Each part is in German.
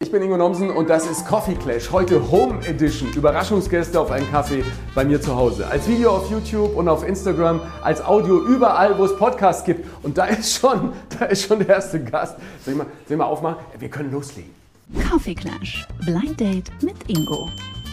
Ich bin Ingo Nomsen und das ist Coffee Clash. Heute Home Edition. Überraschungsgäste auf einen Kaffee bei mir zu Hause. Als Video auf YouTube und auf Instagram, als Audio überall, wo es Podcasts gibt. Und da ist schon der erste Gast. Soll ich mal aufmachen? Wir können loslegen. Coffee Clash. Blind Date mit Ingo.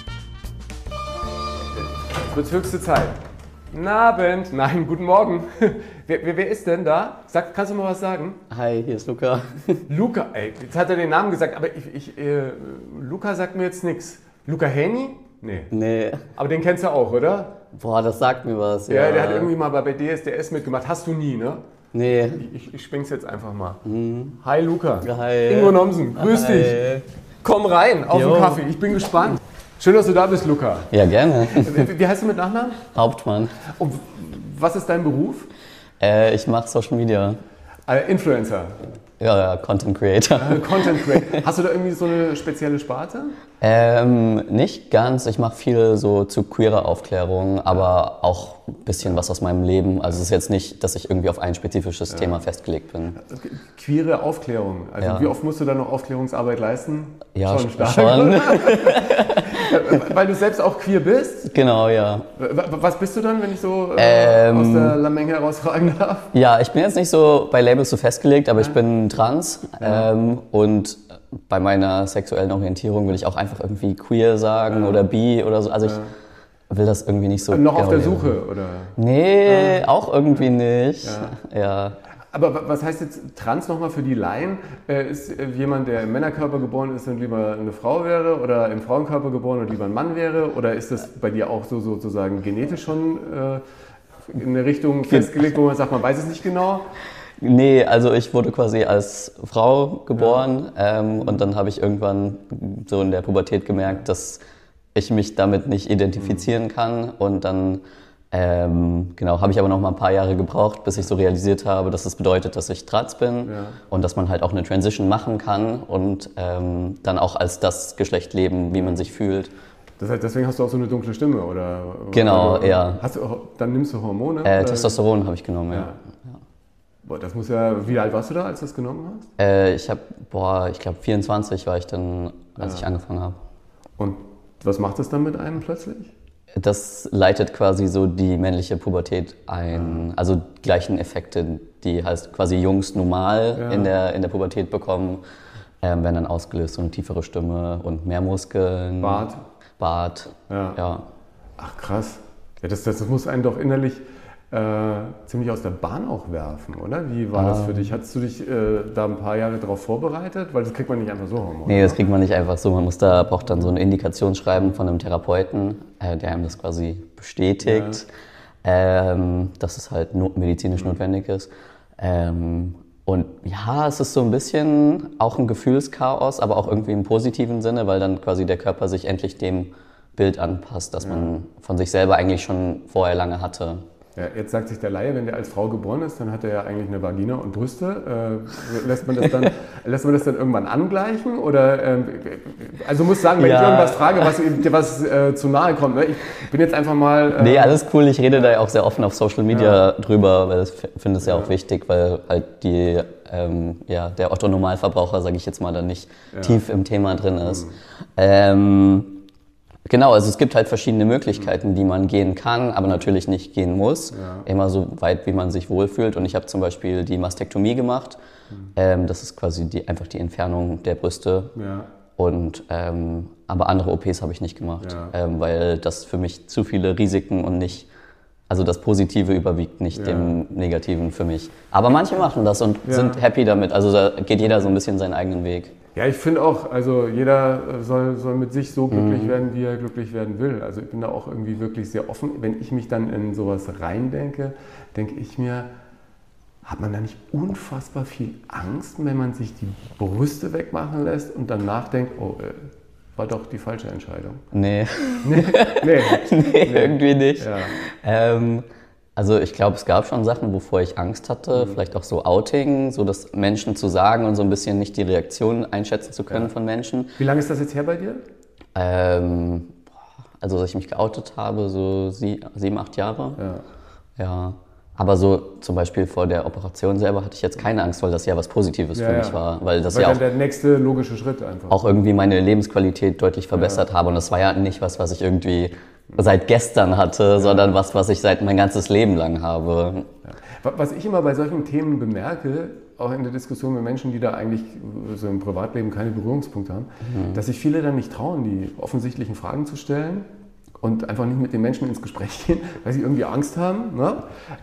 Es wird höchste Zeit. Guten Abend. Nein, guten Morgen. Wer ist denn da? Kannst du mal was sagen? Hi, hier ist Luca. Luca, ey, jetzt hat er den Namen gesagt, aber Luca sagt mir jetzt nichts. Luca Hänni? Nee. Aber den kennst du auch, oder? Boah, das sagt mir was. Ja, der hat irgendwie mal bei DSDS mitgemacht. Hast du nie, ne? Nee. Ich schwing's jetzt einfach mal. Hi Luca. Hi. Ingo Nomsen, grüß dich. Komm rein auf den Kaffee, ich bin gespannt. Schön, dass du da bist, Luca. Ja, gerne. Wie heißt du mit Nachnamen? Hauptmann. Und was ist dein Beruf? Ich mache Social Media. Influencer. Ja, Content Creator. Content Creator. Hast du da irgendwie so eine spezielle Sparte? Nicht ganz. Ich mache viel so zu queerer Aufklärung, aber auch ein bisschen was aus meinem Leben. Also es ist jetzt nicht, dass ich irgendwie auf ein spezifisches Thema festgelegt bin. Queere Aufklärung. Also wie oft musst du da noch Aufklärungsarbeit leisten? Ja, schon. Stark. Schon. Weil du selbst auch queer bist? Genau, ja. Was bist du dann, wenn ich so aus der Lameng herausfragen darf? Ja, ich bin jetzt nicht so bei Labels so festgelegt, aber ich bin trans und bei meiner sexuellen Orientierung will ich auch einfach irgendwie queer sagen oder bi oder so. Also ich will das irgendwie nicht so... Noch auf der Suche, oder? Nee, auch irgendwie nicht. Ja. Aber was heißt jetzt trans nochmal für die Laien? Ist jemand, der im Männerkörper geboren ist und lieber eine Frau wäre oder im Frauenkörper geboren und lieber ein Mann wäre? Oder ist das bei dir auch so sozusagen genetisch schon in eine Richtung festgelegt, wo man sagt, man weiß es nicht genau? Nee, also ich wurde quasi als Frau geboren und dann habe ich irgendwann so in der Pubertät gemerkt, dass ich mich damit nicht identifizieren kann und dann habe ich aber noch mal ein paar Jahre gebraucht, bis ich so realisiert habe, dass das bedeutet, dass ich trans bin und dass man halt auch eine Transition machen kann und dann auch als das Geschlecht leben, wie man sich fühlt. Das heißt, deswegen hast du auch so eine dunkle Stimme, oder? Genau, ja. Dann nimmst du Hormone? Testosteron habe ich genommen, ja. Boah, das muss ja... Wie alt warst du da, als du das genommen hast? Ich glaube 24 war ich dann, als ich angefangen habe. Und was macht das dann mit einem plötzlich? Das leitet quasi so die männliche Pubertät ein, also die gleichen Effekte, die halt quasi Jungs normal in der Pubertät bekommen, werden dann ausgelöst, so eine tiefere Stimme und mehr Muskeln. Bart. Ja. Ach krass. Ja, das muss einen doch innerlich ziemlich aus der Bahn auch werfen, oder? Wie war das für dich? Hattest du dich da ein paar Jahre darauf vorbereitet? Weil das kriegt man nicht einfach so. Nee, das kriegt man nicht einfach so. Man braucht dann so ein Indikationsschreiben von einem Therapeuten, der einem das quasi bestätigt, dass es halt medizinisch notwendig ist. Und ja, es ist so ein bisschen auch ein Gefühlschaos, aber auch irgendwie im positiven Sinne, weil dann quasi der Körper sich endlich dem Bild anpasst, das man von sich selber eigentlich schon vorher lange hatte. Ja, jetzt sagt sich der Laie, wenn der als Frau geboren ist, dann hat er ja eigentlich eine Vagina und Brüste. Lässt man das dann irgendwann angleichen? Oder, also muss sagen, wenn ich irgendwas frage, was zu nahe kommt. Ne? Ich bin jetzt einfach mal... Nee, alles cool. Ich rede da ja auch sehr offen auf Social Media drüber, weil ich finde es ja auch wichtig, weil halt der Otto-Normalverbraucher, sage ich jetzt mal, da nicht tief im Thema drin ist. Genau, also es gibt halt verschiedene Möglichkeiten, die man gehen kann, aber natürlich nicht gehen muss. Immer so weit, wie man sich wohlfühlt. Und ich habe zum Beispiel die Mastektomie gemacht. Das ist quasi einfach die Entfernung der Brüste. Und, aber andere OPs habe ich nicht gemacht, weil das für mich zu viele Risiken und nicht, also das Positive überwiegt nicht dem Negativen für mich. Aber manche machen das und sind happy damit. Also da geht jeder so ein bisschen seinen eigenen Weg. Ja, ich finde auch, also jeder soll mit sich so glücklich werden, wie er glücklich werden will. Also ich bin da auch irgendwie wirklich sehr offen. Wenn ich mich dann in sowas reindenke, denke ich mir, hat man da nicht unfassbar viel Angst, wenn man sich die Brüste wegmachen lässt und dann nachdenkt, war doch die falsche Entscheidung? Nee. Nee, irgendwie nicht. Ja. Also ich glaube, es gab schon Sachen, wovor ich Angst hatte, vielleicht auch so Outing, so das Menschen zu sagen und so ein bisschen nicht die Reaktion einschätzen zu können von Menschen. Wie lange ist das jetzt her bei dir? Also, dass ich mich geoutet habe, so 7, 8 Jahre. Ja. Aber so zum Beispiel vor der Operation selber hatte ich jetzt keine Angst, weil das ja was Positives für mich war. Weil das ja auch dann der nächste logische Schritt einfach. Auch irgendwie meine Lebensqualität deutlich verbessert habe. Und das war ja nicht was ich irgendwie seit gestern hatte, sondern was ich seit mein ganzes Leben lang habe. Ja. Was ich immer bei solchen Themen bemerke, auch in der Diskussion mit Menschen, die da eigentlich so im Privatleben keine Berührungspunkte haben, dass sich viele dann nicht trauen, die offensichtlichen Fragen zu stellen und einfach nicht mit den Menschen ins Gespräch gehen, weil sie irgendwie Angst haben. Ne?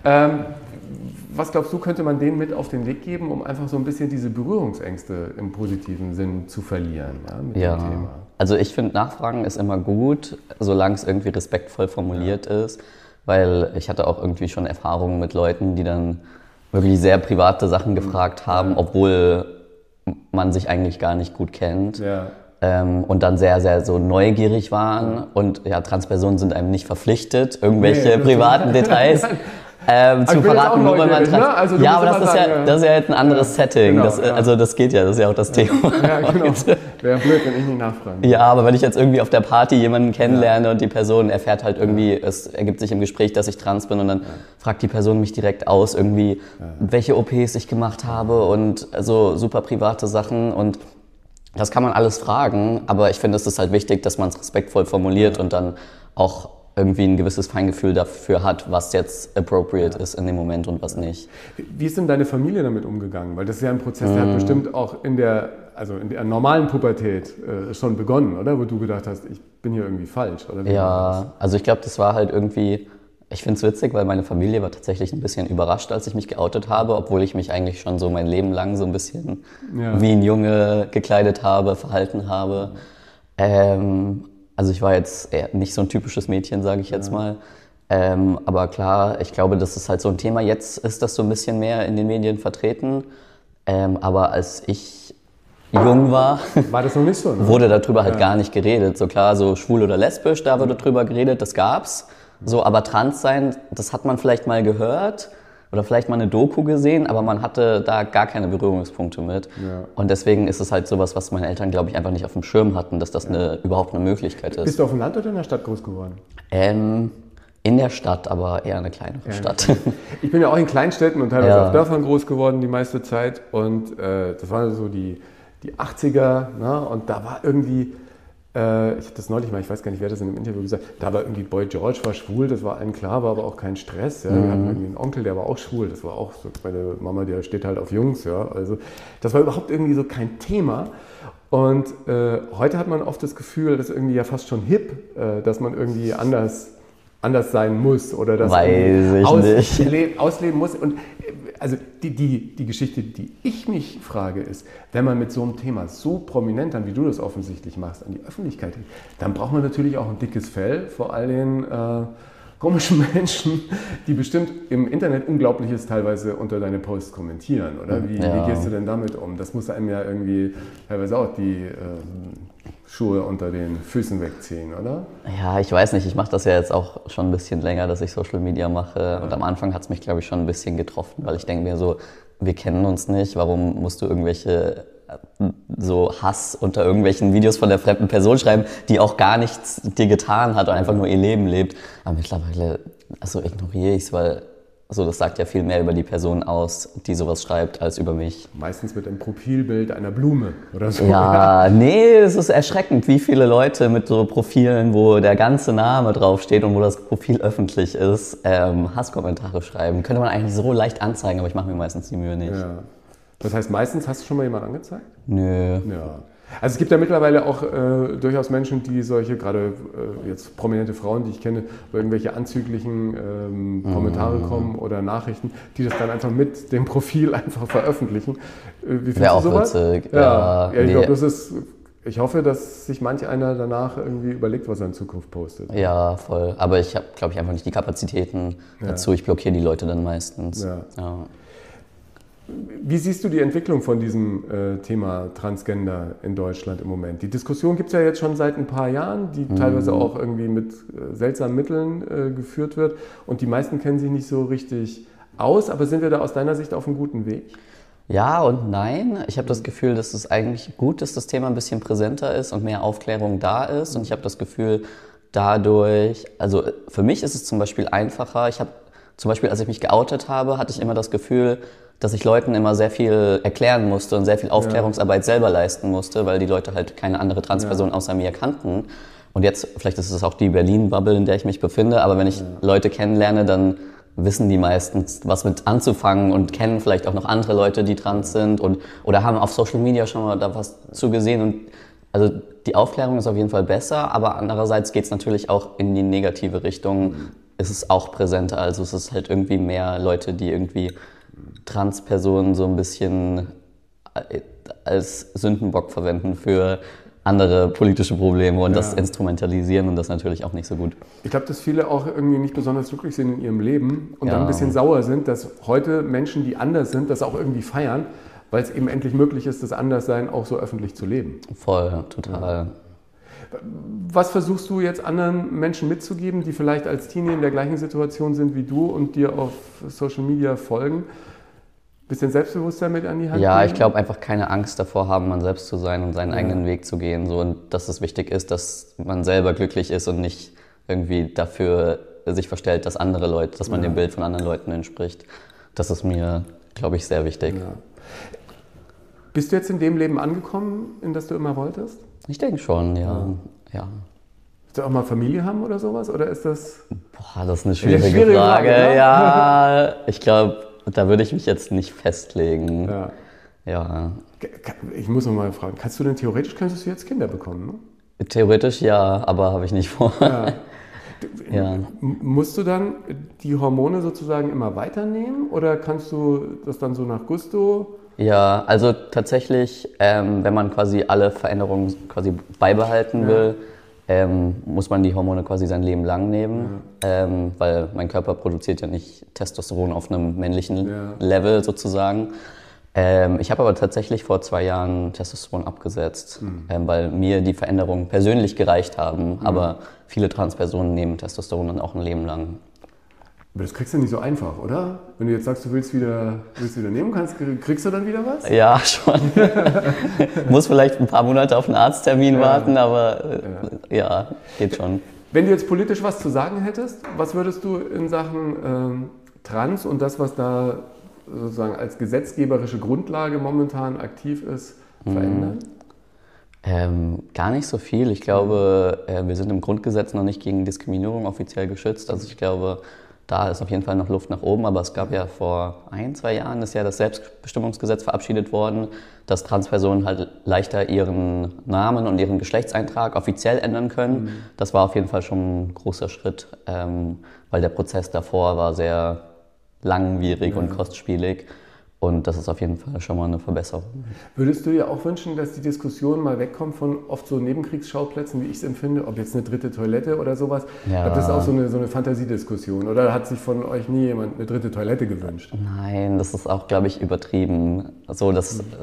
Was glaubst du, könnte man denen mit auf den Weg geben, um einfach so ein bisschen diese Berührungsängste im positiven Sinn zu verlieren mit dem Thema? Also ich finde, Nachfragen ist immer gut, solange es irgendwie respektvoll formuliert ist, weil ich hatte auch irgendwie schon Erfahrungen mit Leuten, die dann wirklich sehr private Sachen gefragt haben, obwohl man sich eigentlich gar nicht gut kennt. Ja. Und dann sehr, sehr so neugierig waren. Und ja, Transpersonen sind einem nicht verpflichtet, irgendwelche privaten Details zu verraten, nur weil man ne? Also ja, aber das ist ja jetzt ein anderes Setting. Genau, also das geht ja, das ist ja auch das Thema. Ja, genau. Wäre blöd, wenn ich nicht nachfrage. Ja, aber wenn ich jetzt irgendwie auf der Party jemanden kennenlerne und die Person erfährt halt irgendwie, es ergibt sich im Gespräch, dass ich trans bin und dann fragt die Person mich direkt aus, irgendwie, welche OPs ich gemacht habe und so super private Sachen und das kann man alles fragen, aber ich finde, es ist halt wichtig, dass man es respektvoll formuliert und dann auch irgendwie ein gewisses Feingefühl dafür hat, was jetzt appropriate ist in dem Moment und was nicht. Wie ist denn deine Familie damit umgegangen? Weil das ist ja ein Prozess, der hat bestimmt auch in der normalen Pubertät schon begonnen, oder? Wo du gedacht hast, ich bin hier irgendwie falsch, oder? Ja, also ich glaube, das war halt irgendwie, ich finde es witzig, weil meine Familie war tatsächlich ein bisschen überrascht, als ich mich geoutet habe, obwohl ich mich eigentlich schon so mein Leben lang so ein bisschen wie ein Junge gekleidet habe, verhalten habe. Also ich war jetzt eher nicht so ein typisches Mädchen, sage ich jetzt mal. Aber klar, ich glaube, das ist halt so ein Thema. Jetzt ist das so ein bisschen mehr in den Medien vertreten. Aber als ich jung war das noch nicht so, ne? Wurde darüber halt gar nicht geredet. So klar, so schwul oder lesbisch, da wurde drüber geredet, das gab's. So, aber trans sein, das hat man vielleicht mal gehört oder vielleicht mal eine Doku gesehen, aber man hatte da gar keine Berührungspunkte mit. Ja. Und deswegen ist es halt sowas, was meine Eltern, glaube ich, einfach nicht auf dem Schirm hatten, dass das überhaupt eine Möglichkeit ist. Bist du auf dem Land oder in der Stadt groß geworden? In der Stadt, aber eher eine kleinere Stadt. Ich bin ja auch in Kleinstädten und teilweise auf Dörfern groß geworden die meiste Zeit. Und das waren so die 80er. Ne? Und da war irgendwie, ich habe das neulich mal, ich weiß gar nicht, wer das in einem Interview gesagt hat, da war irgendwie Boy George war schwul, das war allen klar, war aber auch kein Stress. Ja? Wir hatten irgendwie einen Onkel, der war auch schwul, das war auch so, meine Mama, die steht halt auf Jungs. Ja? Also das war überhaupt irgendwie so kein Thema. Und heute hat man oft das Gefühl, das ist irgendwie ja fast schon hip, dass man irgendwie anders sein muss oder das ausleben muss. Und also die Geschichte, die ich mich frage, ist, wenn man mit so einem Thema so prominent, dann wie du das offensichtlich machst, an die Öffentlichkeit geht, dann braucht man natürlich auch ein dickes Fell vor all den komischen Menschen, die bestimmt im Internet Unglaubliches teilweise unter deine Posts kommentieren, oder? Wie gehst du denn damit um? Das muss einem ja irgendwie teilweise auch die Schuhe unter den Füßen wegziehen, oder? Ja, ich weiß nicht. Ich mache das ja jetzt auch schon ein bisschen länger, dass ich Social Media mache. Und am Anfang hat es mich, glaube ich, schon ein bisschen getroffen, weil ich denke mir so, wir kennen uns nicht. Warum musst du irgendwelche so Hass unter irgendwelchen Videos von der fremden Person schreiben, die auch gar nichts dir getan hat und einfach nur ihr Leben lebt? Aber mittlerweile, also ignoriere ich es, weil so, das sagt ja viel mehr über die Person aus, die sowas schreibt, als über mich. Meistens mit einem Profilbild einer Blume oder so. Ja, nee, es ist erschreckend, wie viele Leute mit so Profilen, wo der ganze Name draufsteht und wo das Profil öffentlich ist, Hasskommentare schreiben. Könnte man eigentlich so leicht anzeigen, aber ich mache mir meistens die Mühe nicht. Ja. Das heißt, meistens hast du schon mal jemanden angezeigt? Nö. Ja. Also es gibt ja mittlerweile auch durchaus Menschen, die solche, gerade jetzt prominente Frauen, die ich kenne, wo irgendwelche anzüglichen Kommentare kommen oder Nachrichten, die das dann einfach mit dem Profil einfach veröffentlichen. Wie findest du sowas? Witzig. Ja, ich glaube, das ist... Ich hoffe, dass sich manch einer danach irgendwie überlegt, was er in Zukunft postet. Ja, voll. Aber ich habe, glaube ich, einfach nicht die Kapazitäten dazu. Ich blockiere die Leute dann meistens. Ja. Wie siehst du die Entwicklung von diesem Thema Transgender in Deutschland im Moment? Die Diskussion gibt es ja jetzt schon seit ein paar Jahren, die teilweise auch irgendwie mit seltsamen Mitteln geführt wird. Und die meisten kennen sich nicht so richtig aus. Aber sind wir da aus deiner Sicht auf einem guten Weg? Ja und nein. Ich habe das Gefühl, dass es eigentlich gut ist, dass das Thema ein bisschen präsenter ist und mehr Aufklärung da ist. Und ich habe das Gefühl, dadurch, also für mich ist es zum Beispiel einfacher. Ich habe zum Beispiel als ich mich geoutet habe, hatte ich immer das Gefühl, dass ich Leuten immer sehr viel erklären musste und sehr viel Aufklärungsarbeit selber leisten musste, weil die Leute halt keine andere Transperson außer mir kannten. Und jetzt, vielleicht ist es auch die Berlin-Bubble, in der ich mich befinde, aber wenn ich Leute kennenlerne, dann wissen die meistens, was mit anzufangen und kennen vielleicht auch noch andere Leute, die trans sind oder haben auf Social Media schon mal da was zu gesehen. Und also die Aufklärung ist auf jeden Fall besser, aber andererseits geht es natürlich auch in die negative Richtung. Es ist auch präsenter, also es ist halt irgendwie mehr Leute, die irgendwie Transpersonen so ein bisschen als Sündenbock verwenden für andere politische Probleme und das instrumentalisieren und das natürlich auch nicht so gut. Ich glaube, dass viele auch irgendwie nicht besonders glücklich sind in ihrem Leben und dann ein bisschen sauer sind, dass heute Menschen, die anders sind, das auch irgendwie feiern, weil es eben endlich möglich ist, das Anderssein auch so öffentlich zu leben. Voll, total. Ja. Was versuchst du jetzt anderen Menschen mitzugeben, die vielleicht als Teenie in der gleichen Situation sind wie du und dir auf Social Media folgen? Bisschen Selbstbewusstsein mit an die Hand Ja, geben? ich glaube einfach keine Angst davor haben, man selbst zu sein und seinen eigenen Weg zu gehen. So, und dass es wichtig ist, dass man selber glücklich ist und nicht irgendwie dafür sich verstellt, dass andere Leute, dass man dem Bild von anderen Leuten entspricht. Das ist mir, glaube ich, sehr wichtig. Ja. Bist du jetzt in dem Leben angekommen, in das du immer wolltest? Ich denke schon, ja. Willst du auch mal Familie haben oder sowas? Oder ist das... Boah, das ist eine schwierige Frage. Ne? Ja, ich glaube... Da würde ich mich jetzt nicht festlegen. Ja. Ich muss noch mal fragen, könntest du jetzt Kinder bekommen? Ne? Theoretisch ja, aber habe ich nicht vor. Ja. Musst du dann die Hormone sozusagen immer weiternehmen oder kannst du das dann so nach Gusto? Ja, also tatsächlich, wenn man quasi alle Veränderungen quasi beibehalten will, muss man die Hormone quasi sein Leben lang nehmen, weil mein Körper produziert ja nicht Testosteron auf einem männlichen Level sozusagen. Ich habe aber tatsächlich vor 2 Jahren Testosteron abgesetzt, weil mir die Veränderungen persönlich gereicht haben, aber viele Transpersonen nehmen Testosteron dann auch ein Leben lang. Aber das kriegst du nicht so einfach, oder? Wenn du jetzt sagst, du willst wieder nehmen, kriegst du dann wieder was? Ja, schon. Muss vielleicht ein paar Monate auf einen Arzttermin warten, aber ja, geht schon. Wenn du jetzt politisch was zu sagen hättest, was würdest du in Sachen Trans und das, was da sozusagen als gesetzgeberische Grundlage momentan aktiv ist, verändern? Gar nicht so viel. Ich glaube, wir sind im Grundgesetz noch nicht gegen Diskriminierung offiziell geschützt. Also ich glaube, da ist auf jeden Fall noch Luft nach oben, aber es gab ja vor 1-2 Jahren ist ja das Selbstbestimmungsgesetz verabschiedet worden, dass Transpersonen halt leichter ihren Namen und ihren Geschlechtseintrag offiziell ändern können. Das war auf jeden Fall schon ein großer Schritt, weil der Prozess davor war sehr langwierig und kostspielig. Und das ist auf jeden Fall schon mal eine Verbesserung. Würdest du dir auch wünschen, dass die Diskussion mal wegkommt von oft so Nebenkriegsschauplätzen, wie ich es empfinde, ob jetzt eine dritte Toilette oder sowas? Ja. Das ist auch so eine Fantasiediskussion. Oder hat sich von euch nie jemand eine dritte Toilette gewünscht? Nein, das ist auch, glaube ich, übertrieben. So,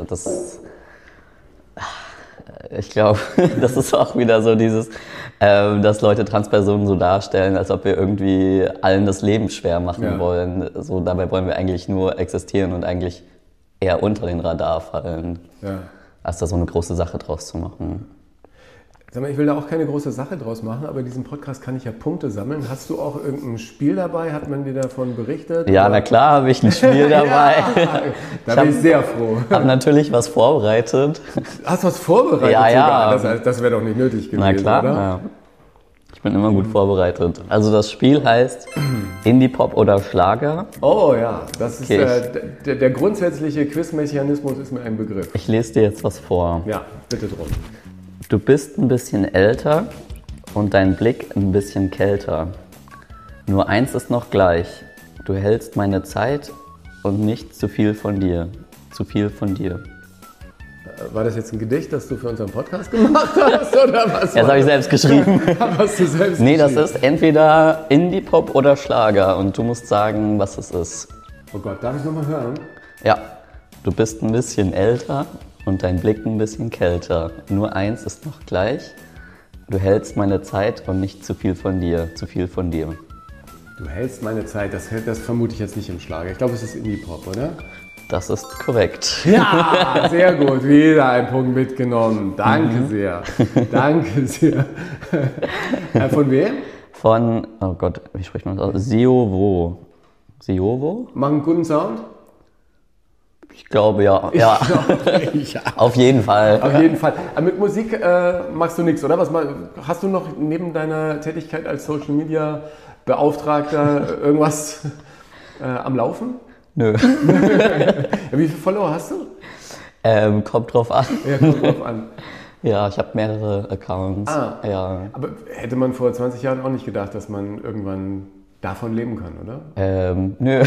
ich glaube, das ist auch wieder so dieses, dass Leute Transpersonen so darstellen, als ob wir irgendwie allen das Leben schwer machen wollen. So, dabei wollen wir eigentlich nur existieren und eigentlich eher unter den Radar fallen, als da so eine große Sache draus zu machen. Sag mal, ich will da auch keine große Sache draus machen, aber in diesem Podcast kann ich ja Punkte sammeln. Hast du auch irgendein Spiel dabei? Hat man dir davon berichtet? Ja, na klar habe ich ein Spiel dabei. Da bin ich sehr froh. Ich habe natürlich was vorbereitet. Hast du was vorbereitet? Ja. Das wäre doch nicht nötig gewesen, na klar, oder? Ja. Ich bin immer gut vorbereitet. Also das Spiel heißt Indie-Pop oder Schlager. Oh ja, das ist der grundsätzliche Quizmechanismus ist mir ein Begriff. Ich lese dir jetzt was vor. Ja, bitte drum. Du bist ein bisschen älter und dein Blick ein bisschen kälter. Nur eins ist noch gleich. Du hältst meine Zeit und nicht zu viel von dir. Zu viel von dir. War das jetzt ein Gedicht, das du für unseren Podcast gemacht hast? Oder was? Ja, das habe ich selbst geschrieben. Hast du selbst Nee, das ist entweder Indie-Pop oder Schlager und du musst sagen, was es ist. Oh Gott, darf ich nochmal hören? Ja, du bist ein bisschen älter und dein Blick ein bisschen kälter. Nur eins ist noch gleich. Du hältst meine Zeit und nicht zu viel von dir. Zu viel von dir. Du hältst meine Zeit, das vermute ich jetzt nicht im Schlager. Ich glaube, es ist Indie-Pop, oder? Das ist korrekt. Ja, sehr gut. Wieder ein Punkt mitgenommen. Danke sehr. Danke sehr. Von wem? Von, oh Gott, wie spricht man das aus? Siowo. Siovo? Machen einen guten Sound? Ich glaube, ja. Ja. Auf jeden Fall. Auf jeden Fall. Aber mit Musik machst du nichts, oder? Hast du noch neben deiner Tätigkeit als Social Media Beauftragter irgendwas am Laufen? Nö. Ja, wie viele Follower hast du? Kommt drauf an. Ja, kommt drauf an. Ja, ich habe mehrere Accounts. Ja. Aber hätte man vor 20 Jahren auch nicht gedacht, dass man irgendwann davon leben kann, oder? Nö.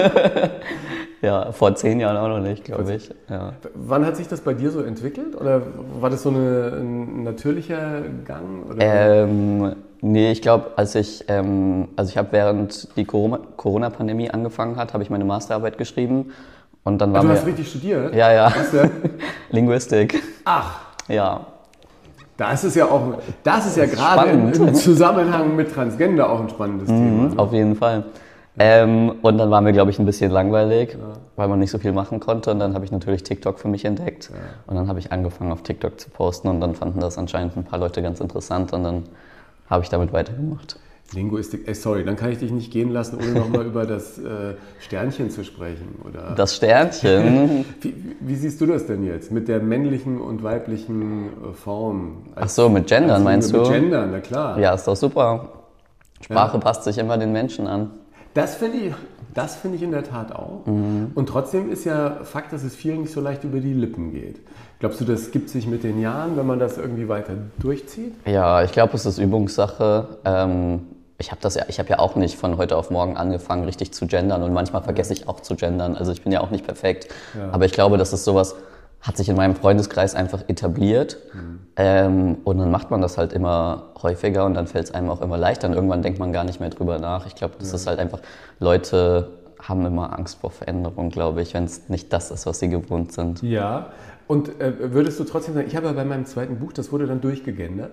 Ja, vor 10 Jahren auch noch nicht, glaube ich. Ja. Wann hat sich das bei dir so entwickelt? Oder war das so ein natürlicher Gang? Oder? Nee, ich glaube, als ich habe während die Corona-Pandemie angefangen hat, habe ich meine Masterarbeit geschrieben. Und dann war du hast richtig studiert? Ja. Was denn? Linguistik. Ach. Ja. Das ist ja gerade im Zusammenhang mit Transgender auch ein spannendes Thema. Auf jeden Fall. Und dann war mir, glaube ich, ein bisschen langweilig, weil man nicht so viel machen konnte. Und dann habe ich natürlich TikTok für mich entdeckt. Ja. Und dann habe ich angefangen, auf TikTok zu posten. Und dann fanden das anscheinend ein paar Leute ganz interessant. Und dann habe ich damit weitergemacht. Linguistik, sorry, dann kann ich dich nicht gehen lassen, ohne nochmal über das Sternchen zu sprechen, oder? Das Sternchen? Wie siehst du das denn jetzt? Mit der männlichen und weiblichen Form? Ach so, mit Gendern meinst du? Mit Gendern, na klar. Ja, ist doch super. Sprache passt sich immer den Menschen an. Das finde ich in der Tat auch. Und trotzdem ist ja Fakt, dass es vielen nicht so leicht über die Lippen geht. Glaubst du, das gibt sich mit den Jahren, wenn man das irgendwie weiter durchzieht? Ja, ich glaube, es ist Übungssache. Ich habe ja auch nicht von heute auf morgen angefangen, richtig zu gendern, und manchmal vergesse ich auch zu gendern. Also ich bin ja auch nicht perfekt. Ja. Aber ich glaube, das ist sowas, hat sich in meinem Freundeskreis einfach etabliert. Und dann macht man das halt immer häufiger und dann fällt es einem auch immer leichter und irgendwann denkt man gar nicht mehr drüber nach. Ich glaube, das ist halt einfach, Leute haben immer Angst vor Veränderung, glaube ich, wenn es nicht das ist, was sie gewohnt sind. Ja, und würdest du trotzdem sagen, ich habe ja bei meinem zweiten Buch, das wurde dann durchgegendert.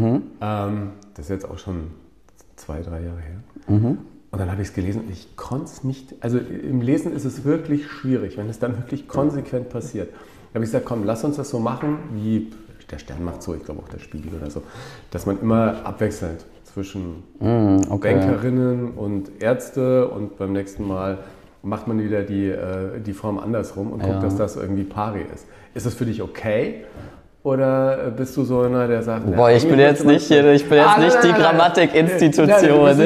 Das ist jetzt auch schon 2-3 Jahre her. Und dann habe ich es gelesen und ich konnte es nicht, also im Lesen ist es wirklich schwierig, wenn es dann wirklich konsequent passiert. Da habe ich gesagt, komm, lass uns das so machen, wie der Stern macht so, ich glaube auch der Spiegel oder so, dass man immer abwechselnd zwischen Bankerinnen und Ärzte und beim nächsten Mal macht man wieder die Form andersrum und guckt, dass das irgendwie pari ist. Ist das für dich okay? Oder bist du so einer, der sagt... Boah, ich bin jetzt nicht die Grammatikinstitution.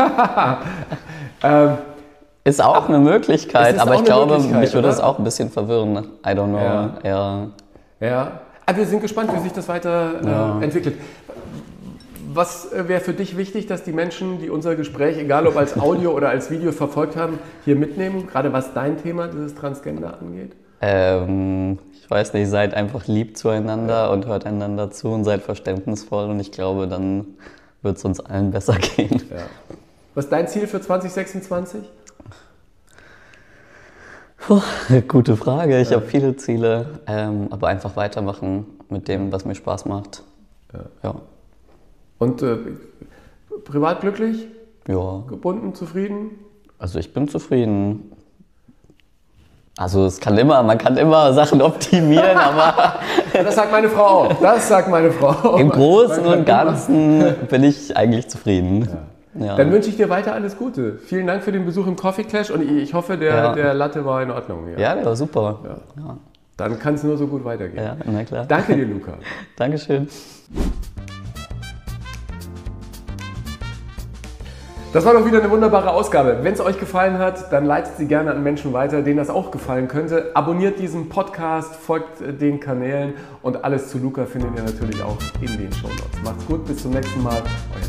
Ist auch eine Möglichkeit, aber ich glaube, mich würde das auch ein bisschen verwirren. I don't know. Ja. Aber wir sind gespannt, wie sich das weiter entwickelt. Was wäre für dich wichtig, dass die Menschen, die unser Gespräch, egal ob als Audio oder als Video verfolgt haben, hier mitnehmen, gerade was dein Thema, dieses Transgender, angeht? Ich weiß nicht, seid einfach lieb zueinander und hört einander zu und seid verständnisvoll und ich glaube, dann wird es uns allen besser gehen. Ja. Was ist dein Ziel für 2026? Gute Frage. Ich habe viele Ziele, aber einfach weitermachen mit dem, was mir Spaß macht. Ja. Und privat glücklich? Ja. Gebunden, zufrieden? Also ich bin zufrieden. Also man kann immer Sachen optimieren, aber... Das sagt meine Frau auch. Im Großen und Ganzen bin ich eigentlich zufrieden. Ja. Dann wünsche ich dir weiter alles Gute. Vielen Dank für den Besuch im Coffee Clash und ich hoffe, der Latte war in Ordnung. Ja, der war super. Ja. Dann kann es nur so gut weitergehen. Ja, na klar. Danke dir, Luca. Dankeschön. Das war doch wieder eine wunderbare Ausgabe. Wenn es euch gefallen hat, dann leitet sie gerne an Menschen weiter, denen das auch gefallen könnte. Abonniert diesen Podcast, folgt den Kanälen und alles zu Luca findet ihr natürlich auch in den Shownotes. Macht's gut, bis zum nächsten Mal. Euer